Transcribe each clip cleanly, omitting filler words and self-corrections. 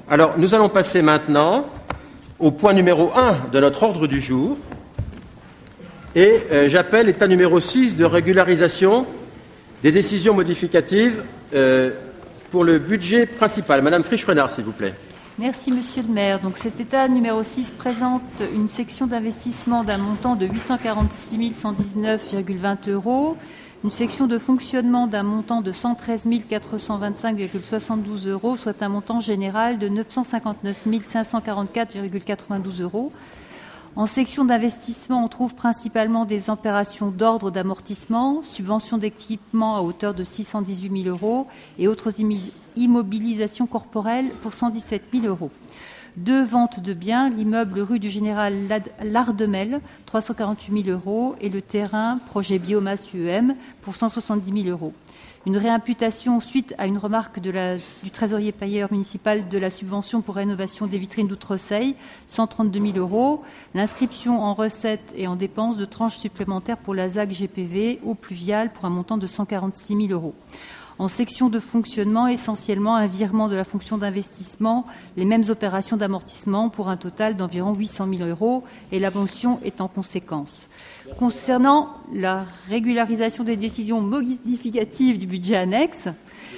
Alors, nous allons passer maintenant au point numéro 1 de notre ordre du jour. Et j'appelle l'état numéro 6 de régularisation des décisions modificatives pour le budget principal. Madame Frisch-Renard, s'il vous plaît. Merci, Monsieur le maire. Donc, cet état numéro 6 présente une section d'investissement d'un montant de 846 119,20 €, une section de fonctionnement d'un montant de 113 425,72 €, soit un montant général de 959 544,92 €. En section d'investissement, on trouve principalement des opérations d'ordre d'amortissement, subventions d'équipement à hauteur de 618 000 € et autres immobilisations corporelles pour 117 000 €. Deux ventes de biens, l'immeuble rue du Général Lardemel, 348 000 € et le terrain projet biomasse UEM pour 170 000 €. Une réimputation suite à une remarque du trésorier payeur municipal de la subvention pour rénovation des vitrines d'Outreseille, 132 000 €. L'inscription en recettes et en dépenses de tranches supplémentaires pour la ZAC GPV eau pluviale pour un montant de 146 000 €. En section de fonctionnement, essentiellement un virement de la fonction d'investissement, les mêmes opérations d'amortissement pour un total d'environ 800 000 € et la motion est en conséquence. Concernant la régularisation des décisions modificatives du budget annexe,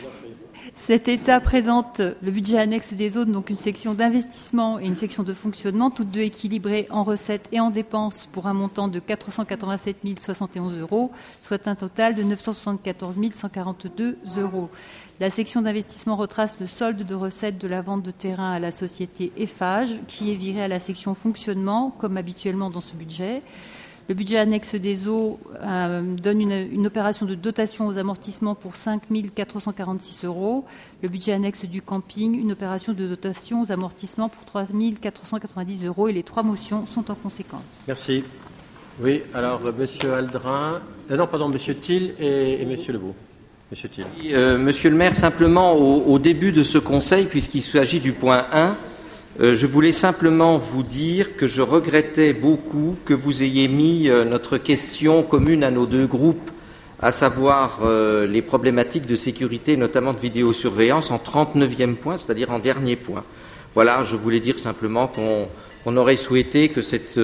cet état présente le budget annexe des zones, donc une section d'investissement et une section de fonctionnement, toutes deux équilibrées en recettes et en dépenses pour un montant de 487 071 €, soit un total de 974 142 €. La section d'investissement retrace le solde de recettes de la vente de terrain à la société Eiffage, qui est virée à la section fonctionnement, comme habituellement dans ce budget. Le budget annexe des eaux donne une opération de dotation aux amortissements pour 5 446 €. Le budget annexe du camping, une opération de dotation aux amortissements pour 3 490 € et les trois motions sont en conséquence. Merci. Oui, alors Monsieur Aldrin, Monsieur Thiel et Monsieur Lebeau. Monsieur Thiel. Monsieur le maire, simplement au début de ce conseil, puisqu'il s'agit du point 1, je voulais simplement vous dire que je regrettais beaucoup que vous ayez mis notre question commune à nos deux groupes, à savoir les problématiques de sécurité, notamment de vidéosurveillance, en 39e point, c'est-à-dire en dernier point. Voilà, je voulais dire simplement qu'on aurait souhaité que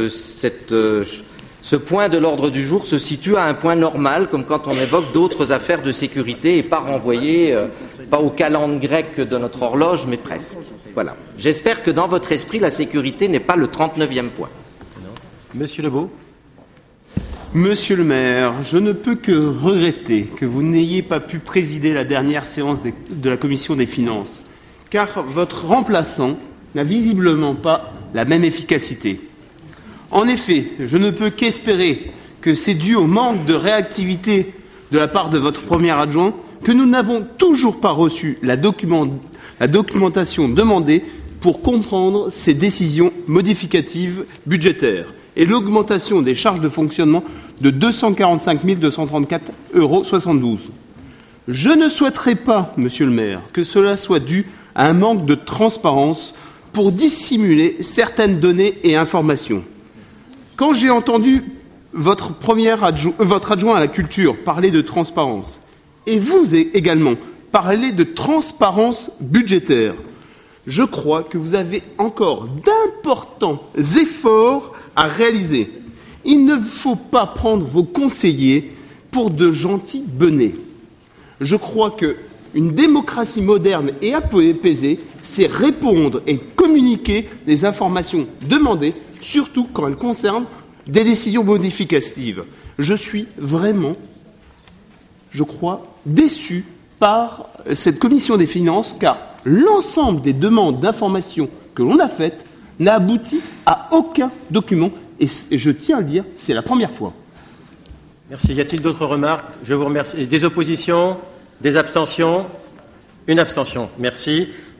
ce point de l'ordre du jour se situe à un point normal, comme quand on évoque d'autres affaires de sécurité, et pas renvoyé, pas au calendrier grec de notre horloge, mais presque. Voilà. J'espère que dans votre esprit, la sécurité n'est pas le 39e point. Monsieur Lebeau. Monsieur le maire, je ne peux que regretter que vous n'ayez pas pu présider la dernière séance de la commission des finances, car votre remplaçant n'a visiblement pas la même efficacité. En effet, je ne peux qu'espérer que c'est dû au manque de réactivité de la part de votre premier adjoint que nous n'avons toujours pas reçu la documentation demandée pour comprendre ces décisions modificatives budgétaires et l'augmentation des charges de fonctionnement de 245 234,72 €. Je ne souhaiterais pas, monsieur le maire, que cela soit dû à un manque de transparence pour dissimuler certaines données et informations. Quand j'ai entendu votre adjoint à la culture parler de transparence, et vous également parler de transparence budgétaire, je crois que vous avez encore d'importants efforts à réaliser. Il ne faut pas prendre vos conseillers pour de gentils benets. Je crois qu'une démocratie moderne et apaisée, c'est répondre et communiquer les informations demandées, surtout quand elles concernent des décisions modificatives. Je suis vraiment, je crois, déçu par cette commission des finances, car l'ensemble des demandes d'information que l'on a faites n'a abouti à aucun document, et je tiens à le dire, c'est la première fois. Merci. Y a-t-il d'autres remarques? Je vous remercie. Des oppositions? Des abstentions? Une abstention. Merci.